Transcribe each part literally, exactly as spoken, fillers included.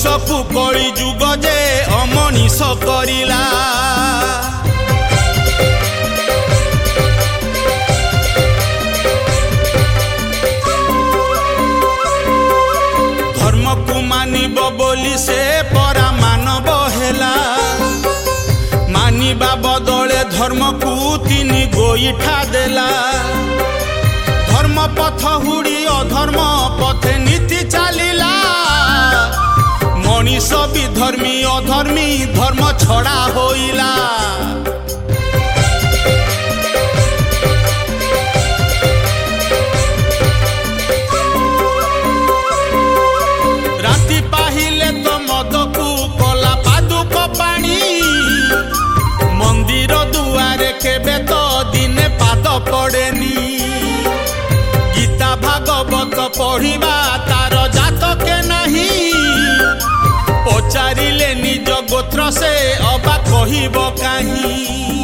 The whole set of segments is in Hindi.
मनीष को कली जुग जे अमनीष करिला धर्म को मानिब बोली से परा मानव हेला मानिबा बदले धर्म को तीन गोईठा देला धर्म पथ हुड़ी अधर्म पथे नीति चलिला मनीष भी धर्मी अधर्मी धर्म छड़ा होइला राति पाहिले तो मद को कला पादुक पानी मंदिर दुआरे केबे तो दिने पाद पड़ेनी गीता भागवत पढ़िबा तार जातक नहीं पचारिले निज गोत्र से अबा कहिब काहीं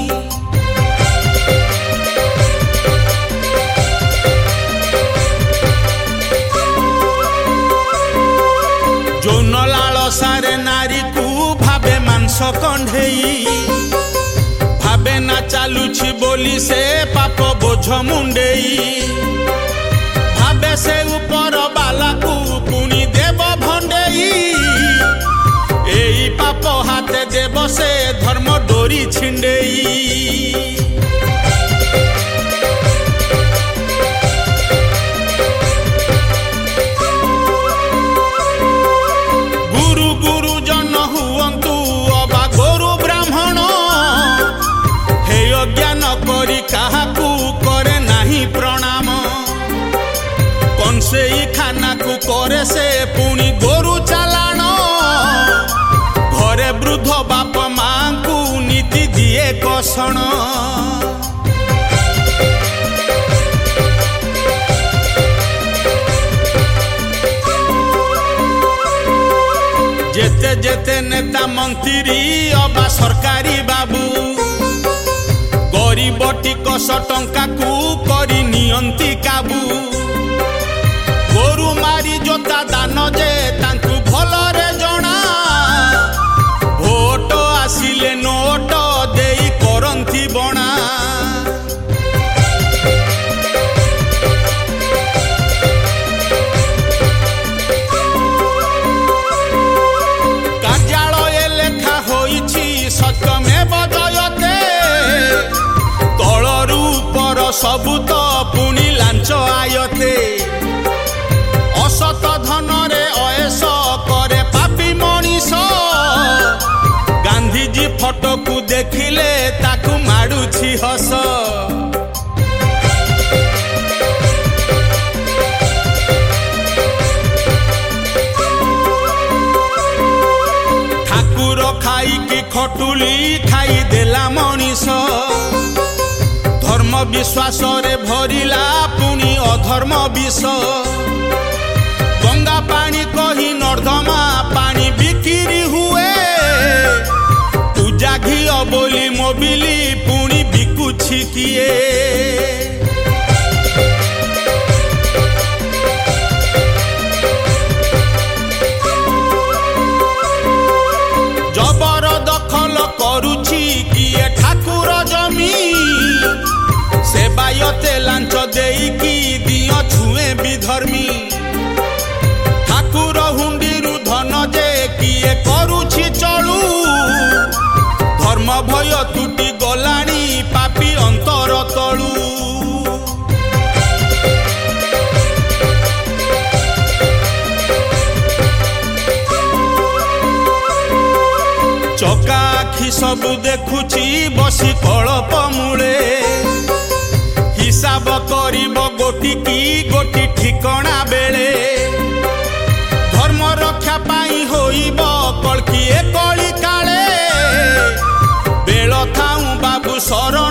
जौन लालसारे नारी को भावे मांस कंढेई भावे ना चालुछि बोली से पाप बोझ मुंडेई भावे से ऊपर बाला को पुणी देव भंडेई एई पाप हाथे देव से धर्म डोरी छिंडेई गुरु गुरुजन हुअंतु अबा गुरु ब्राह्मण हे अज्ञान करी काहाकू करे नाही प्रणाम कंसेई खाना को करे से पुणी गोरु चालाण घरे वृद्ध बाप मां को नीति दिए कषण जेते जेते नेता मंत्री अबा सरकारी बाबू गरीब टिकस टंका को करी नियंती काबू गोरु मारी जोता दान जे तांकु भलरे जणा भोट आसिले नोट देई करंती बणा कार्यालय लेखा होईछि सत्यमेव जयते तळरू पर सबु तो पुणी लांच आयते असत धन रे अयस करे पापी मनीष गांधीजी फोटो को देखिले ताकू माडुछि हस ठाकुर खाई की खटुली खाई देला मनीष धर्म विश्वास रे भरिला पुणी अधर्म विष गंगा पानी कही नर्दमा पानी बिक्री हुए पूजा घी बोली मोबिली पुणी बिकुछि किए जबर दखल करुछि किए ठाकुर जमी सेवायते लांच देईकी दियो छुए विधर्मी ठाकुर हुंडीरु धन जे किए करुछि चलू धर्म भय टूटी गलाणी पापी अंतर तलू चका आखि सबु देखुछि बसी कलप मूले हिसाब करिब गोटी की गोटी ठिकणा बेले धर्म रक्षा पाई होइब कलकी कली काले बेल थाऊ बाबू सर